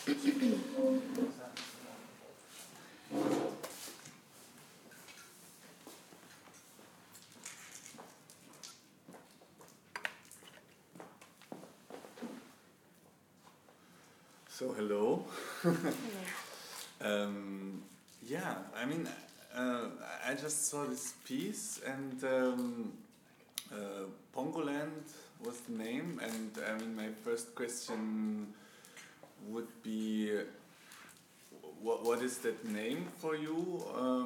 So hello. Yeah, I mean, I just saw this piece, and Pongoland was the name, and I mean, my first question would be, what is that name for you?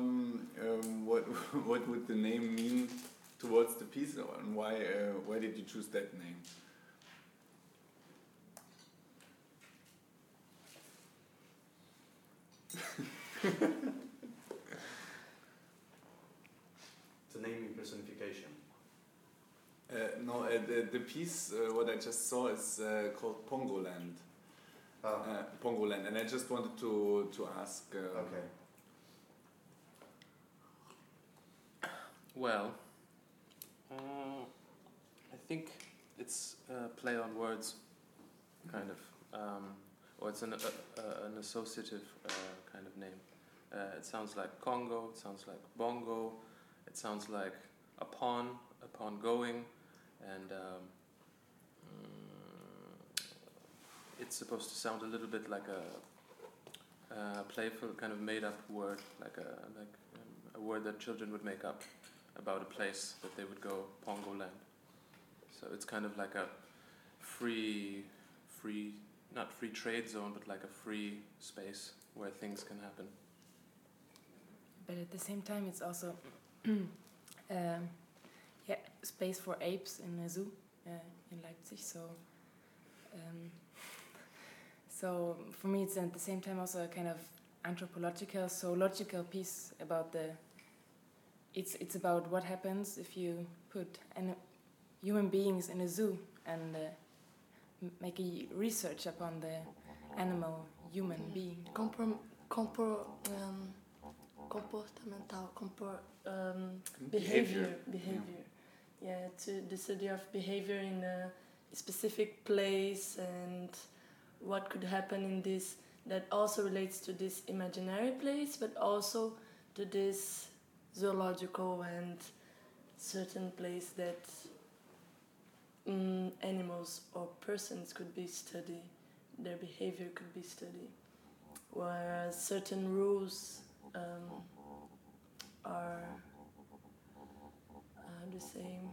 What would the name mean towards the piece, and why did you choose that name? The naming personification. No, the piece what I just saw is called Pongoland. Pongoland, and I just wanted to ask. Okay. Well, I think it's a play on words, kind of, or it's an associative kind of name. It sounds like Congo, it sounds like bongo, it sounds like upon going, and it's supposed to sound a little bit like a playful kind of made-up word, like a word that children would make up about a place that they would go, Pongoland. So it's kind of like a free, not free trade zone, but like a free space where things can happen. But at the same time, it's also space for apes in a zoo in Leipzig. So for me, it's at the same time also a kind of anthropological, zoological piece about it's about what happens if you put human beings in a zoo and make a research upon the animal human being. Comportamental behavior. Yeah, to this idea of behavior in a specific place and what could happen in this, that also relates to this imaginary place, but also to this zoological and certain place that animals or persons could be studied, their behavior could be studied, whereas certain rules are the same.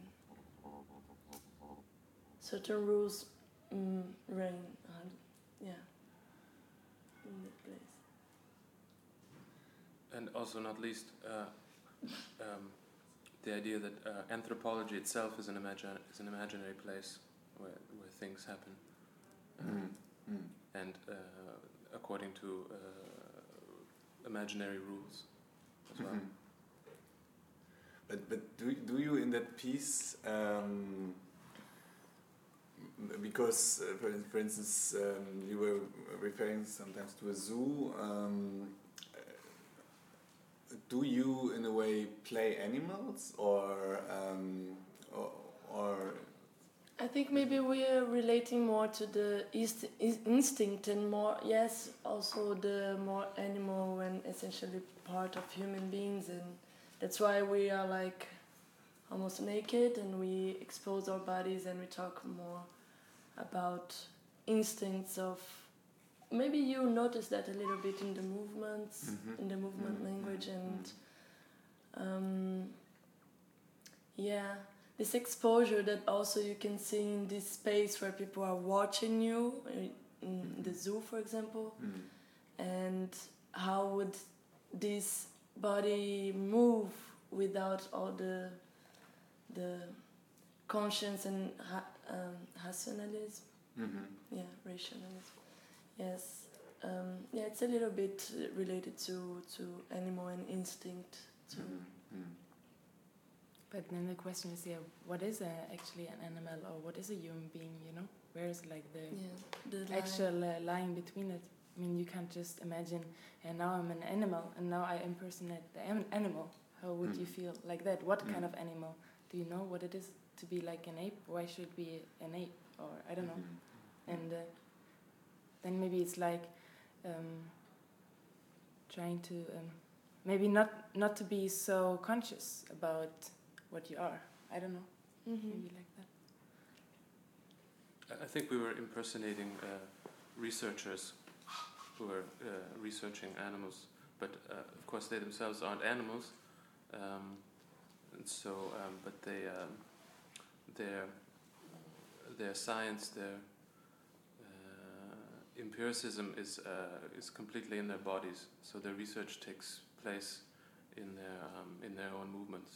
Certain rules reign, in that place. And also, not least, the idea that anthropology itself is an imaginary place where things happen, and according to imaginary rules as well. But do you in that piece, because for instance you were referring sometimes to a zoo, do you in a way play animals or I think maybe we are relating more to the instinct and more, yes, also the more animal and essentially part of human beings, and that's why we are like almost naked and we expose our bodies and we talk more about instincts of, maybe you notice that a little bit in the movements, in the movement language, and this exposure that also you can see in this space where people are watching you, in the zoo for example, and how would this body move without all the conscience and rationalism, rationalism. Yes, it's a little bit related to animal and instinct too. But then the question is, what is actually an animal, or what is a human being, Where is like the actual line between it? I mean, you can't just imagine, and now I'm an animal, and now I impersonate the animal. How would you feel like that? What kind of animal? Do you know what it is to be like an ape? Why should be an ape? Or I don't know. And then maybe it's like trying to maybe not to be so conscious about what you are. I don't know. Maybe like that. I think we were impersonating researchers who were researching animals, but of course they themselves aren't animals, and so but their science, their empiricism is completely in their bodies. So their research takes place in their own movements.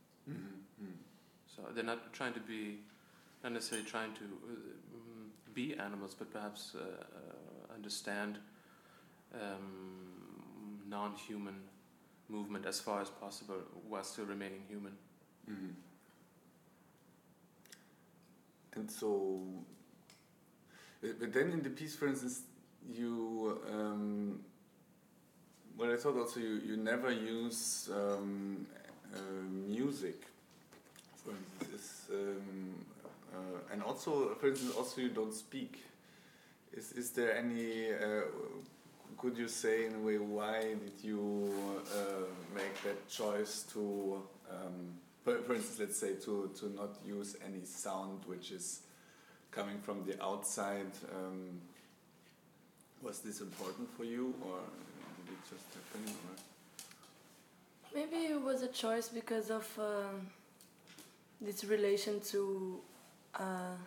So they're not necessarily trying to be animals, but perhaps understand non-human movement as far as possible while still remaining human. And so, but then in the piece, for instance, you, well, I thought also you never use music, for instance, and also, for instance, also you don't speak. Is there any? Could you say in a way why did you make that choice to? For instance, let's say to not use any sound which is coming from the outside. Was this important for you, or did it just happen? Or? Maybe it was a choice because of this relation to a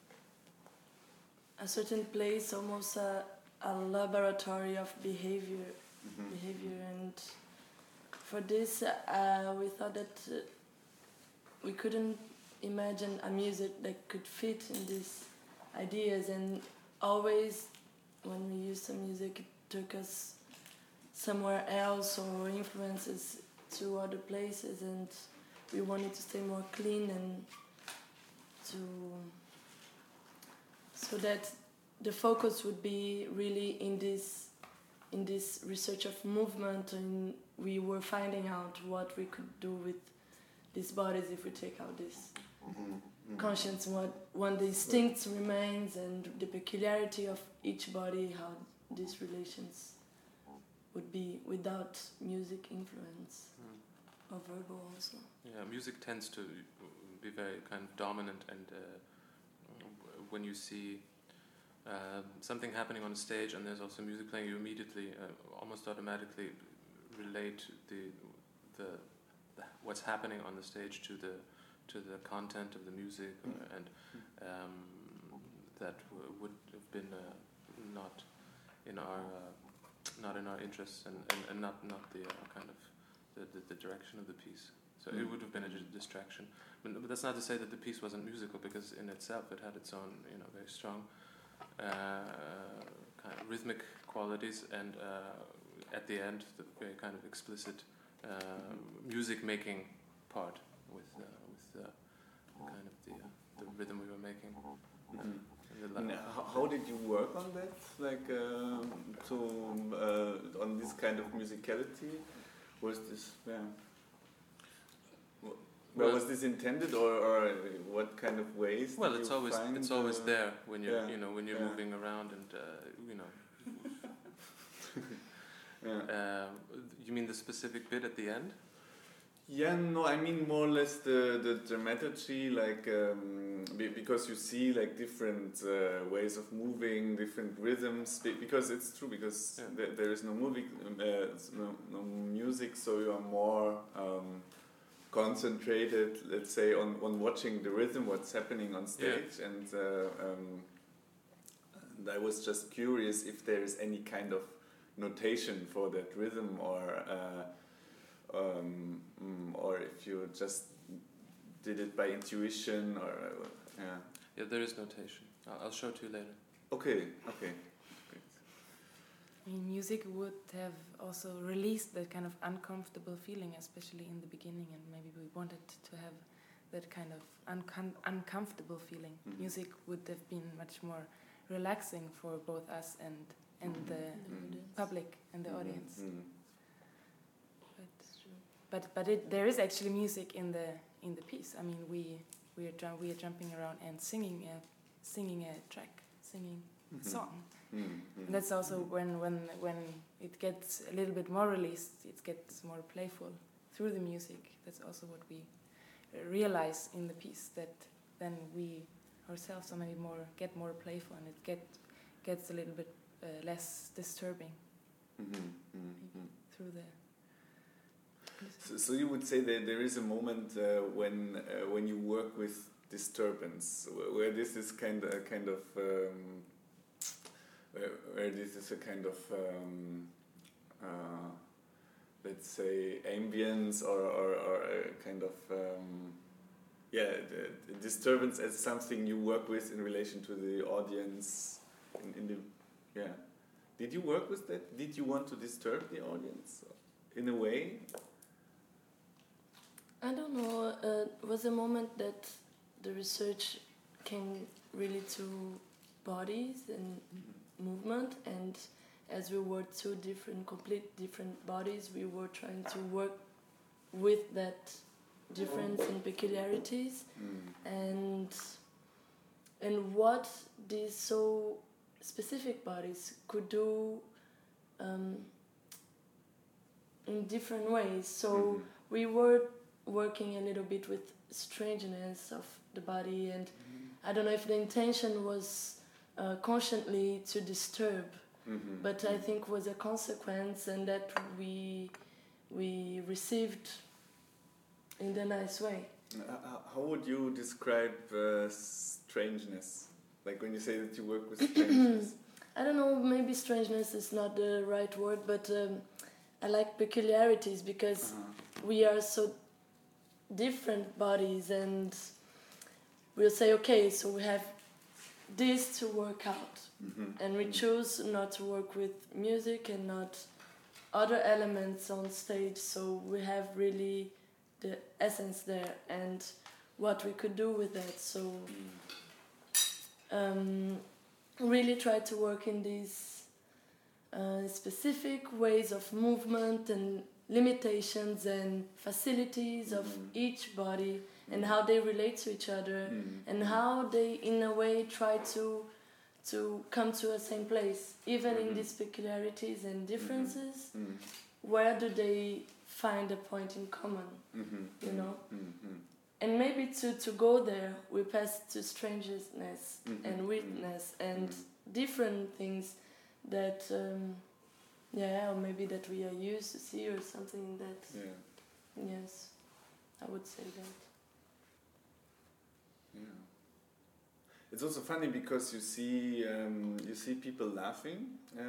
certain place, almost a laboratory of behavior, and for this we thought that we couldn't imagine a music that could fit in these ideas, and always when we used some music it took us somewhere else or influences to other places, and we wanted to stay more clean and so that the focus would be really in this research of movement, and we were finding out what we could do with these bodies if we take out this conscience, what the instincts remains, and the peculiarity of each body, how these relations would be without music influence, or verbal also. Yeah, music tends to be very kind of dominant, and when you see something happening on a stage and there's also music playing, you immediately, almost automatically, relate the what's happening on the stage to the content of the music, and that would have been not in our interests, and not the kind of the direction of the piece. So it would have been a distraction. But that's not to say that the piece wasn't musical, because in itself it had its own, very strong kind of rhythmic qualities, and at the end, the very kind of explicit music making part with kind of the rhythm we were making. And how did you work on that? Like on this kind of musicality? Was this was this intended, or what kind of ways? Well, it's always there when you're when you're Yeah. moving around, and you mean the specific bit at the end? Yeah, no, I mean more or less the dramaturgy, like because you see like different ways of moving, different rhythms. Because it's true, because there is no movie, no music, so you are more concentrated, let's say, on watching the rhythm, what's happening on stage, and I was just curious if there is any kind of notation for that rhythm, or if you just did it by intuition, or Yeah, there is notation. I'll show it to you later. Okay. I mean, music would have also released that kind of uncomfortable feeling, especially in the beginning, and maybe we wanted to have that kind of uncomfortable feeling. Music would have been much more relaxing for both us and the public and the audience. But there is actually music in the piece. I mean, we are jumping around and singing a track, singing song. And that's also when it gets a little bit more released, it gets more playful through the music. That's also what we realize in the piece, that then we ourselves are maybe get more playful, and it gets a little bit less disturbing through the. So you would say that there is a moment when you work with disturbance, where this is kind of where this is a kind of let's say ambience or a kind of the disturbance as something you work with in relation to the audience in the Did you work with that? Did you want to disturb the audience in a way? I don't know. It was a moment that the research came really to bodies and movement, and as we were two complete different bodies, we were trying to work with that difference and peculiarities, and what these so specific bodies could do in different ways. So we were working a little bit with strangeness of the body, and I don't know if the intention was consciously to disturb, but I think was a consequence, and that we received in the nice way. How would you describe strangeness? Like when you say that you work with strangeness? I don't know, maybe strangeness is not the right word, but I like peculiarities, because we are so different bodies, and we'll say, okay, so we have this to work out, and we choose not to work with music and not other elements on stage, so we have really the essence there and what we could do with that. So really try to work in these specific ways of movement and limitations and facilities of each body, and how they relate to each other, and how they in a way try to come to a same place, even in these peculiarities and differences. Where do they find a point in common, you know? And maybe to go there, we pass to strangeness and weirdness and different things that or maybe that we are used to see, or something that yes, I would say that. Yeah. It's also funny because you see people laughing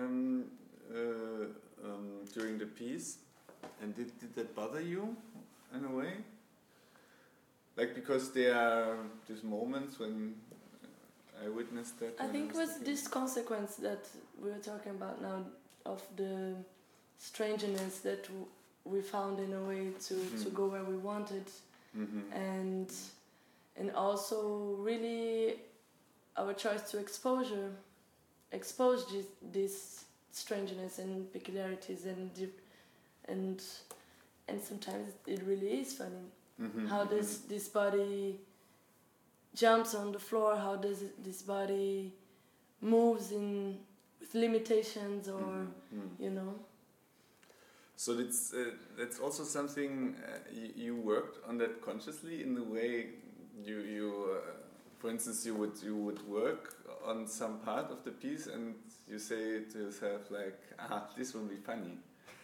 during the piece, and did that bother you in a way? Like, because there are these moments when I witnessed that. I think it was this consequence that we were talking about now, of the strangeness that we found in a way to go where we wanted, and also really our choice to expose this strangeness and peculiarities, and sometimes it really is funny. How does this body jumps on the floor? How does this body moves with limitations, or you know? So that's also something you worked on that consciously, in the way you for instance, you would work on some part of the piece and you say to yourself like, this will be funny.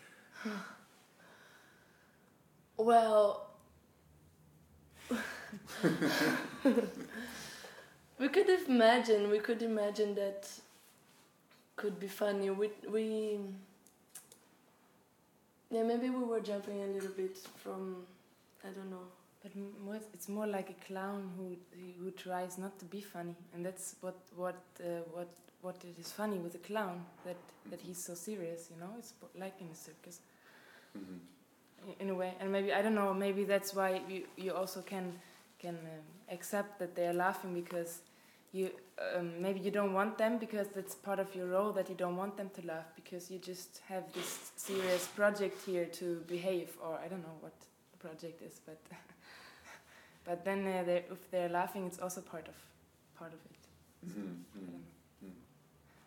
Well, we could imagine that could be funny. Maybe we were jumping a little bit from, I don't know. But it's more like a clown who tries not to be funny, and that's what it is funny with a clown, that he's so serious, you know. It's like in a circus, in a way. And maybe, I don't know, maybe that's why you also can accept that they are laughing, because you maybe you don't want them, because that's part of your role, that you don't want them to laugh, because you just have this serious project here to behave, or I don't know what the project is, but but then if they're laughing, it's also part of it. So, I don't know.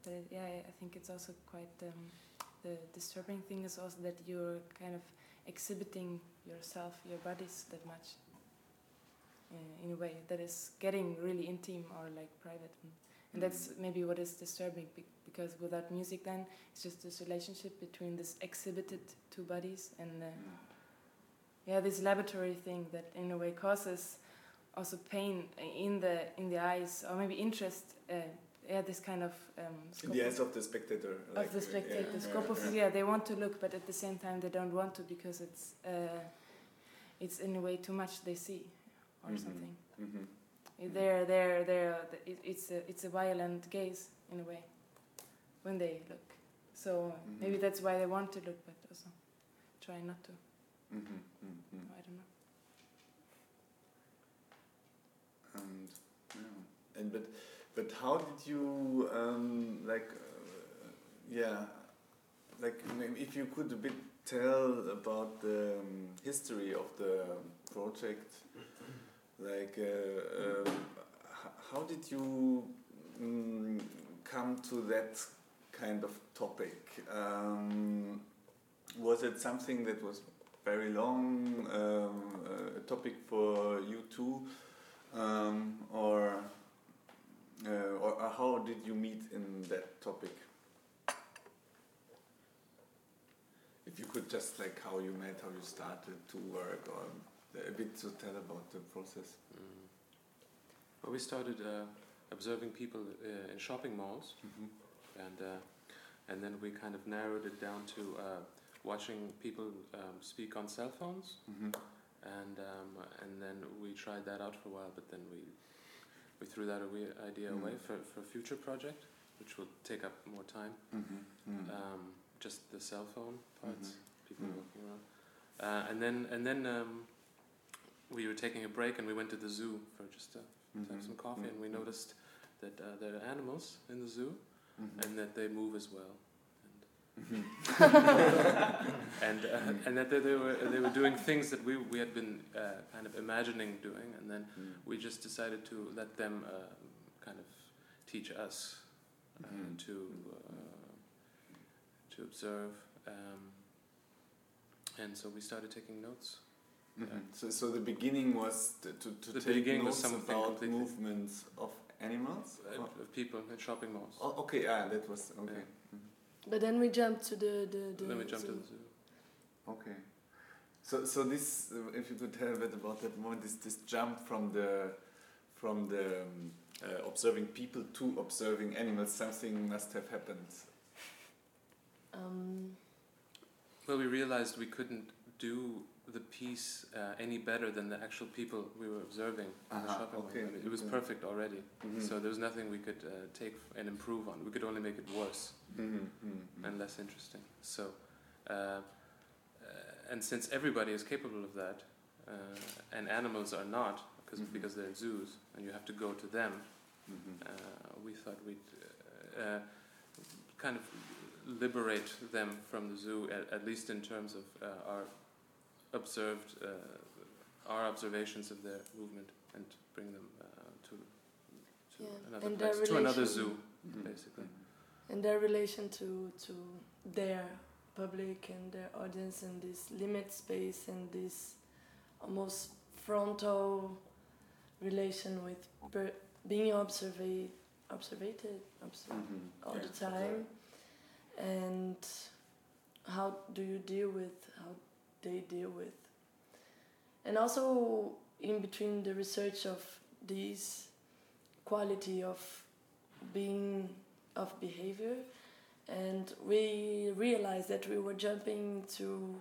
but I think it's also quite the disturbing thing is also that you're kind of exhibiting yourself, your bodies that much in a way that is getting really intimate or like private, and that's maybe what is disturbing because without music then it's just this relationship between this exhibited two bodies and this laboratory thing that in a way causes also pain in the eyes or maybe interest. This kind of in the eyes of the spectator. Of the spectator, they want to look, but at the same time they don't want to because it's in a way too much they see or something. It's a violent gaze in a way when they look. So maybe that's why they want to look, but also try not to. I don't know. But how did you maybe if you could a bit tell about the history of the project, how did you come to that kind of topic? Was it something that was very long, a topic for you too, or how did you meet in that topic? If you could just how you met, how you started to work, or a bit to tell about the process. Well, we started observing people in shopping malls, and then we kind of narrowed it down to watching people speak on cell phones, and then we tried that out for a while, but then we threw that idea away for a future project, which will take up more time. Just the cell phone parts, people walking around, and then we were taking a break and we went to the zoo for just to have some coffee, and we noticed that there are animals in the zoo, and that they move as well. And that they were doing things that we had been kind of imagining doing, and then we just decided to let them kind of teach us to observe, and so we started taking notes. So the beginning was to take notes about movements of animals, of people in shopping malls. Oh, okay, that was okay. Yeah. But then we jumped to the Then we jumped to the zoo. Okay. So this, if you could tell a bit about that moment, this jump from the observing people to observing animals, something must have happened. Well, we realized we couldn't do the piece any better than the actual people we were observing in the shopping mall. I mean, it was perfect already, so there was nothing we could take and improve on. We could only make it worse and less interesting. So, and since everybody is capable of that, and animals are not, because they're in zoos and you have to go to them, we thought we'd kind of liberate them from the zoo, at least in terms of our observations of their movement, and bring them to another place, to another zoo, basically. And their relation to their public and their audience, and this limit space and this almost frontal relation with being observed all the time. And how do you deal with how they deal with, and also in between the research of this quality of behavior, and we realized that we were jumping to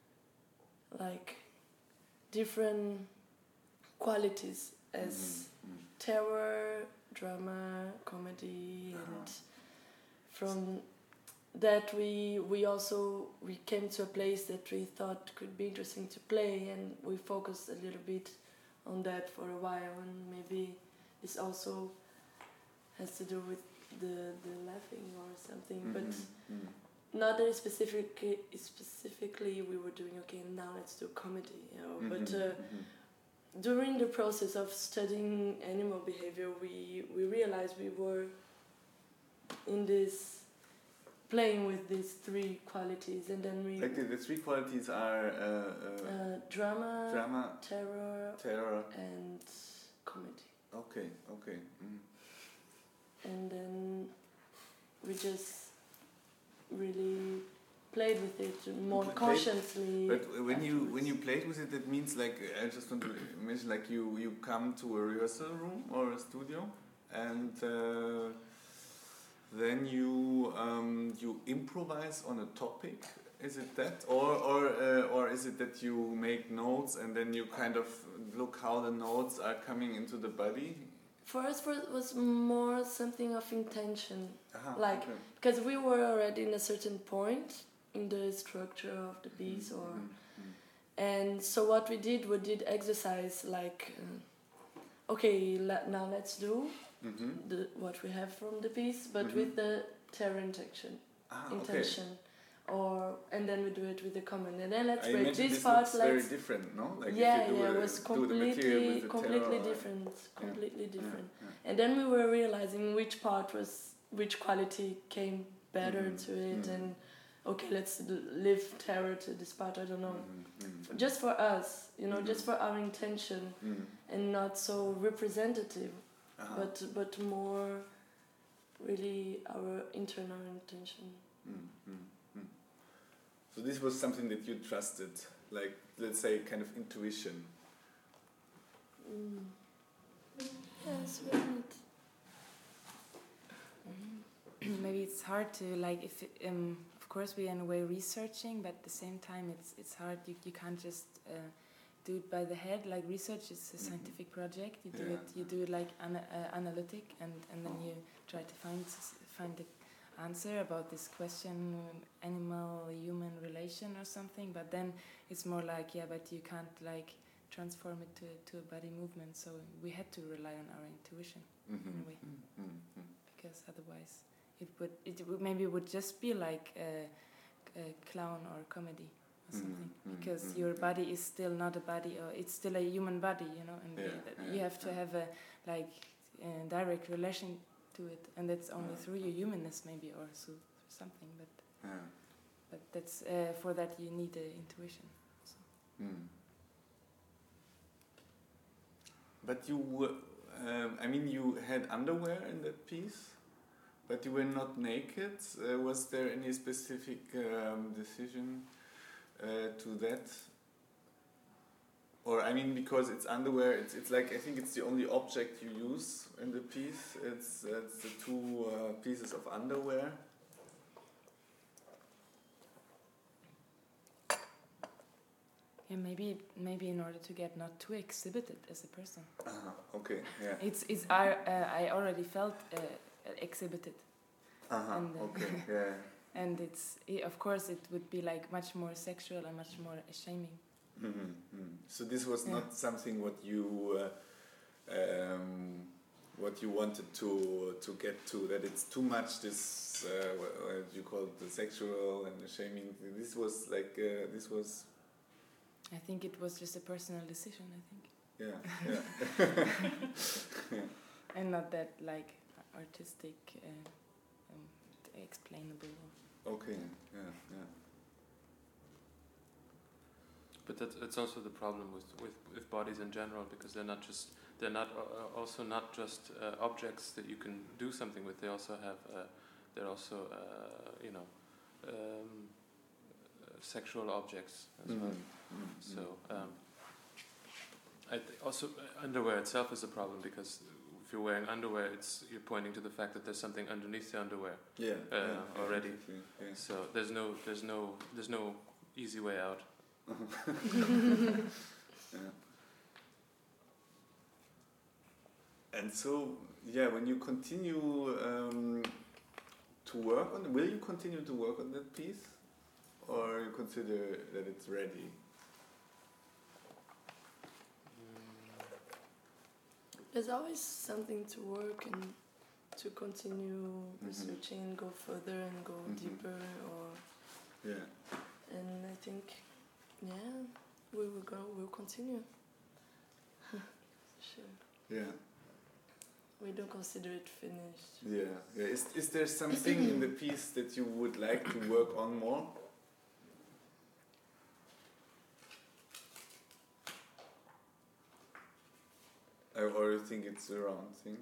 different qualities as terror, drama, comedy, and from that we came to a place that we thought could be interesting to play, and we focused a little bit on that for a while, and maybe this also has to do with the laughing or something, but not that specifically we were doing now let's do comedy, but during the process of studying animal behavior we realized we were in this playing with these three qualities, and then we Like the three qualities are drama, terror, and comedy. Okay. And then we just really played with it more consciously. But when you played with it, that means like I just want to mention like you come to a rehearsal room or a studio, and then you improvise on a topic. Is it that, or is it that you make notes and then you kind of look how the notes are coming into the body? For us, it was more something of intention, Okay. because we were already in a certain point in the structure of the piece, and so what we did exercise like, okay, now let's do what we have from the piece, but with the terror intention, and then we do it with the comment, and then let's break these parts. Very different, no? Like it was completely different. And then we were realizing which quality came better to it, and okay, let's live terror to this part. I don't know, just for us, just for our intention, and not so representative, but more really our internal intention. So this was something that you trusted, like, let's say, kind of intuition. Yes, right. Maybe it's hard to like if of course we are in a way researching, but at the same time it's hard. You can't just do it by the head. Like research is a scientific project. You do it like analytic, and then you try to find the answer about this question, animal-human relation or something, but then it's more like, but you can't like transform it to a body movement, so we had to rely on our intuition in a way, because otherwise it would just be like a clown or comedy or something, because your body is still not a body, or it's still a human body, and you have to have a like direct relation to it, and that's only through your humanness maybe, or through something, but that's for that you need the intuition also. But you were, you had underwear in that piece, but you were not naked. Was there any specific decision to that? Or because it's underwear, it's like, I think it's the only object you use in the piece. It's the two pieces of underwear. Yeah, maybe in order to get not too exhibited as a person. Okay, yeah. It's I already felt exhibited. And, okay, yeah. And of course it would be like much more sexual and much more shaming. So this was not something what you wanted to get to, that it's too much, this what you call it, the sexual and the shaming. This was like I think it was just a personal decision, I think. Yeah. And not that like artistic explainable. Okay, yeah. But it's also the problem with bodies in general, because they're not just objects that you can do something with. They also have sexual objects as well. So also underwear itself is a problem, because if you're wearing underwear, you're pointing to the fact that there's something underneath the underwear already. Yeah. So there's no easy way out. And so, when you continue to work on it, will you continue to work on that piece, or you consider that it's ready? There's always something to work and to continue researching, go further and go deeper, and I think, we'll continue. Sure. Yeah. we don't consider it finished. Yeah, yeah. Is there something in the piece that you would like to work on more? Or you think it's a round thing?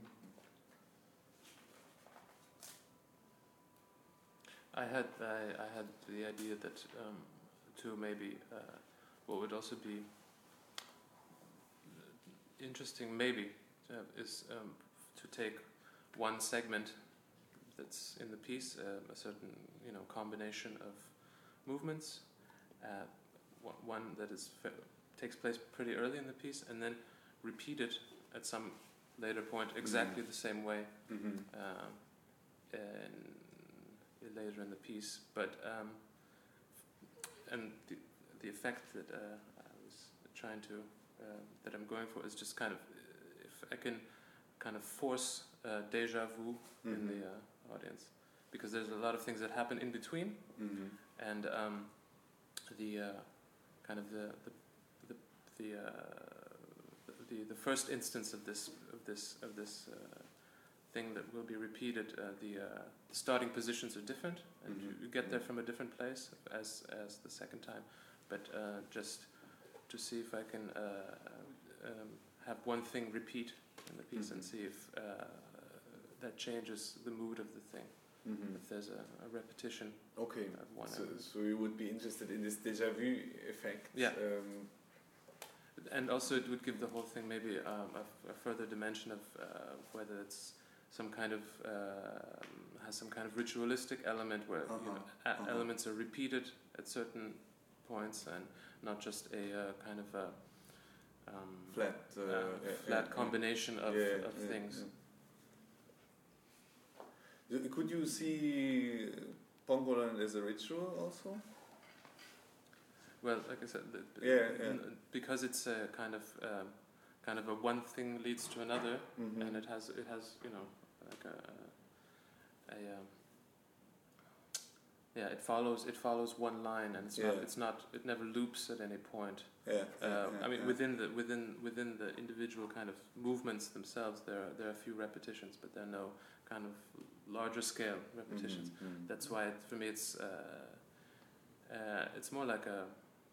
I had the idea that to maybe what would also be interesting maybe is to take one segment that's in the piece, a certain combination of movements, one that takes place pretty early in the piece, and then repeat it at some later point exactly the same way later in the piece, but and the effect that I was trying to that I'm going for is just kind of if I can kind of force déjà vu in the audience, because there's a lot of things that happen in between, and the kind of the first instance of this thing that will be repeated, the starting positions are different, and you get there from a different place as the second time, but just to see if I can have one thing repeat in the piece and see if that changes the mood of the thing. If there's a repetition. Okay. Of one so you would be interested in this déjà vu effect. Yeah. And also it would give the whole thing maybe a further dimension of whether it's some kind of has some kind of ritualistic element where elements are repeated at certain points and not just a kind of a flat combination of things. Could you see Pongoland as a ritual also? Well, like I said, because it's a kind of a one thing leads to another, and it has like it follows one line, and it never loops at any point. I mean, within the individual kind of movements themselves, there are a few repetitions, but there are no kind of larger scale repetitions. That's why for me it's more like a.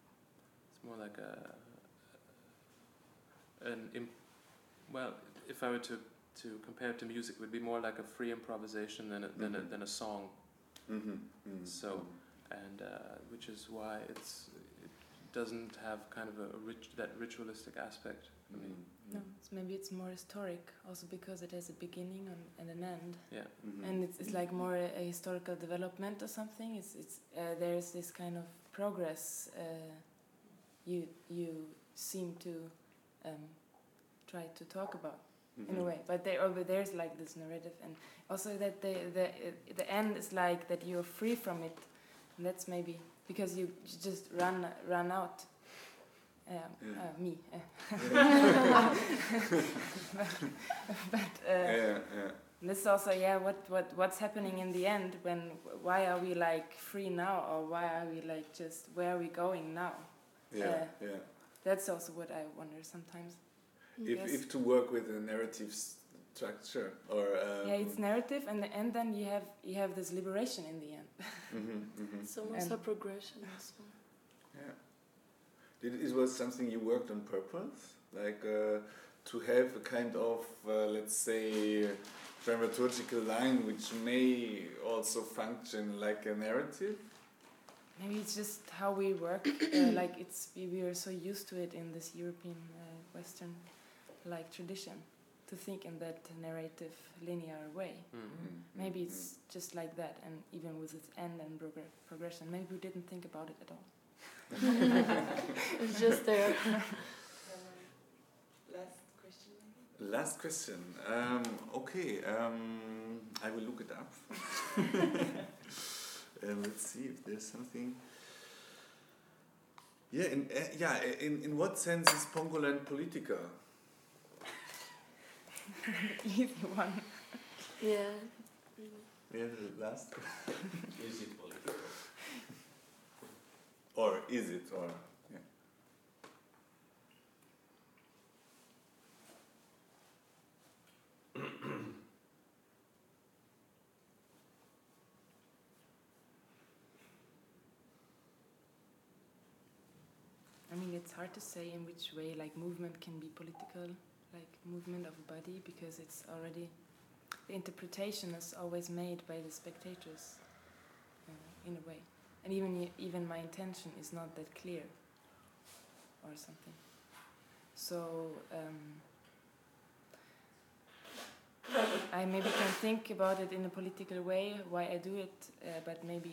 If I were to compare it to music, it would be more like a free improvisation than a song. So, and which is why it doesn't have kind of that ritualistic aspect for me. No, maybe it's more historic, also because it has a beginning and an end. Yeah. And it's like more a historical development or something. It's there's this kind of progress. You seem to try to talk about in a way, but there's like this narrative, and also that the end is like that you're free from it, and that's maybe because you just run out. Me. This is also what's happening in the end. Why are we like free now, or why are we like just where are we going now? That's also what I wonder sometimes. If to work with a narrative structure, or it's narrative, and then you have this liberation in the end. It's almost a progression also. It was something you worked on purpose, like to have a kind of let's say dramaturgical line which may also function like a narrative. Maybe it's just how we work. Like we are so used to it in this European Western like tradition to think in that narrative linear way. Maybe it's just like that, and even with its end and progression, maybe we didn't think about it at all. It's just there. Last question. Okay. I will look it up. Let's see if there's something. In what sense is Pongoland Politica? Easy one. Yeah. The last. Is it political? Or is it? Or yeah. it's hard to say in which way like movement can be political, like movement of a body, because it's already, the interpretation is always made by the spectators in a way, and even my intention is not that clear or something. So I maybe can think about it in a political way, why I do it, but maybe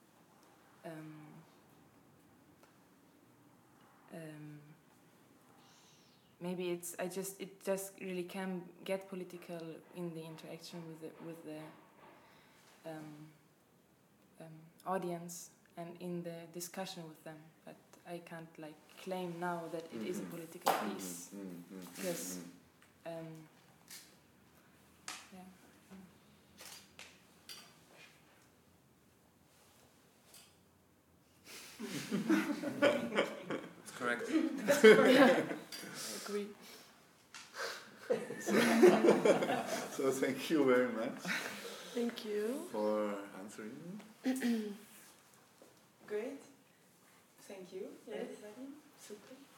maybe it just really can get political in the interaction with the audience and in the discussion with them, but I can't like claim now that it is a political piece, because It's correct. I agree. So thank you very much. Thank you For answering. great. Thank you. Yes. Super.